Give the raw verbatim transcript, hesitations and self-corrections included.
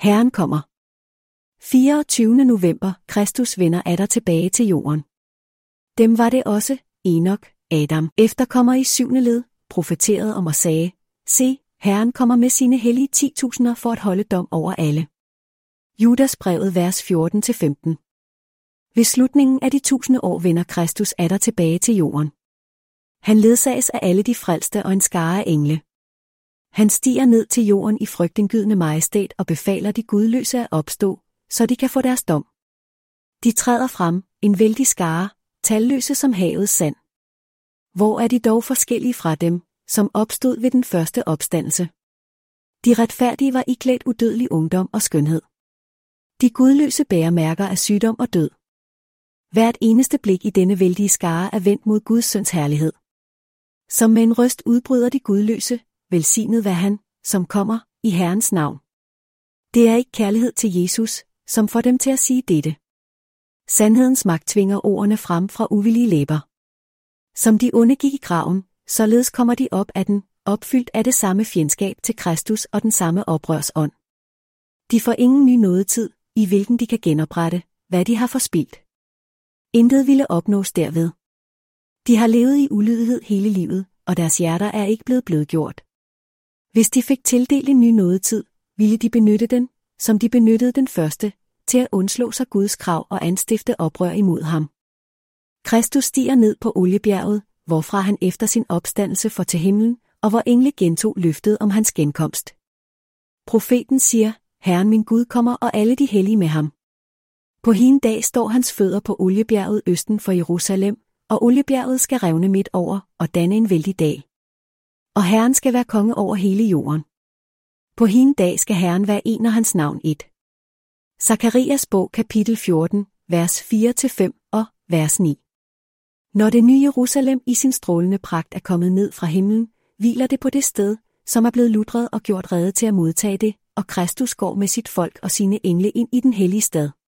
Herren kommer. fireogtyvende november. Kristus vender atter tilbage til jorden. Dem var det også, Enok, Adam, efterkommer i syvende led, profeterede om og sagde: Se, Herren kommer med sine hellige ti tusinder for at holde dom over alle. Judas brevet vers fjorten til femten. Ved slutningen af de tusinde år vender Kristus atter tilbage til jorden. Han ledsages af alle de frelste og en skare af engle. Han stiger ned til jorden i frygtindgydende majestæt og befaler de gudløse at opstå, så de kan få deres dom. De træder frem, en vældig skare, talløse som havets sand. Hvor er de dog forskellige fra dem, som opstod ved den første opstandelse? De retfærdige var iklædt udødelig ungdom og skønhed. De gudløse bærer mærker af sygdom og død. Hvert eneste blik i denne vældige skare er vendt mod Guds søns herlighed. Som med en røst udbryder de gudløse: Velsignet være han, som kommer, i Herrens navn. Det er ikke kærlighed til Jesus, som får dem til at sige dette. Sandhedens magt tvinger ordene frem fra uvillige læber. Som de onde gik i graven, således kommer de op af den, opfyldt af det samme fjendskab til Kristus og den samme oprørsånd. De får ingen ny nådetid, i hvilken de kan genoprette, hvad de har forspildt. Intet ville opnås derved. De har levet i ulydighed hele livet, og deres hjerter er ikke blevet blødgjort. Hvis de fik tildelt en ny nådetid, ville de benytte den, som de benyttede den første, til at undslå sig Guds krav og anstifte oprør imod ham. Kristus stiger ned på oliebjerget, hvorfra han efter sin opstandelse får til himlen, og hvor engle gentog løftet om hans genkomst. Profeten siger: Herren min Gud kommer og alle de hellige med ham. På hin dag står hans fødder på oliebjerget østen for Jerusalem, og oliebjerget skal revne midt over og danne en vældig dal. Og Herren skal være konge over hele jorden. På hin dag skal Herren være en og hans navn et. Zakarias bog kapitel fjorten, vers fire til fem og vers ni. Når det nye Jerusalem i sin strålende pragt er kommet ned fra himlen, hviler det på det sted, som er blevet lutret og gjort rede til at modtage det, og Kristus går med sit folk og sine engle ind i den hellige stad.